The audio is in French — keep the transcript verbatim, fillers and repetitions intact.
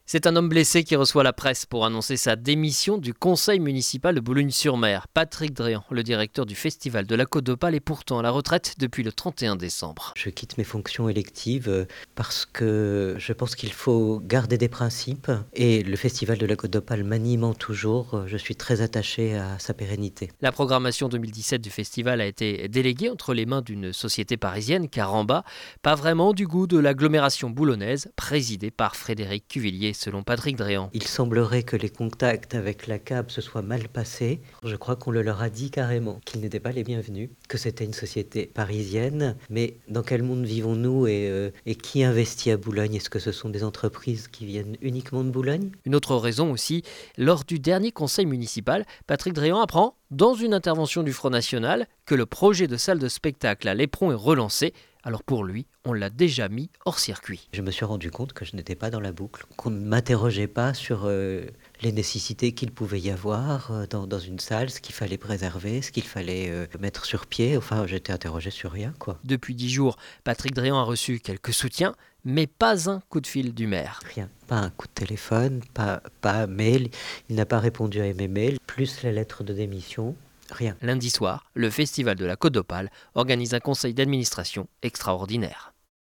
C'est un homme blessé qui reçoit la presse pour annoncer sa démission du conseil municipal de Boulogne-sur-Mer. Patrick Dréan, le directeur du festival de la Côte d'Opale, est pourtant à la retraite depuis le trente et un décembre. Je quitte mes fonctions électives parce que je pense qu'il faut garder des principes et le festival de la Côte d'Opale m'animant toujours, je suis très attaché à sa pérennité. La programmation deux mille dix-sept du festival a été déléguée entre les mains d'une société parisienne, Caramba, pas vraiment du goût de l'agglomération boulonnaise, présidée par Frédéric Cuvillier, selon Patrick Dréan. Il semblerait que les contacts avec la C A B se soient mal passés. Je crois qu'on le leur a dit carrément qu'ils n'étaient pas les bienvenus, que c'était une société parisienne. Mais dans quel monde vivons-nous et, euh, et qui investit à Boulogne? Est-ce que ce sont des entreprises qui viennent uniquement de Boulogne? Une autre raison aussi, lors du dernier conseil municipal, Patrick Dréan apprend, dans une intervention du Front National, que le projet de salle de spectacle à L'Éperon est relancé. Alors pour lui, on l'a déjà mis hors circuit. Je me suis rendu compte que je n'étais pas dans la boucle, qu'on ne m'interrogeait pas sur euh, les nécessités qu'il pouvait y avoir euh, dans, dans une salle, ce qu'il fallait préserver, ce qu'il fallait euh, mettre sur pied. Enfin, j'étais interrogé sur rien, quoi. Depuis dix jours, Patrick Dréan a reçu quelques soutiens, mais pas un coup de fil du maire. Rien, pas un coup de téléphone, pas, pas un mail. Il n'a pas répondu à mes mails, plus la lettre de démission. Rien. Lundi soir, le Festival de la Côte d'Opale organise un conseil d'administration extraordinaire.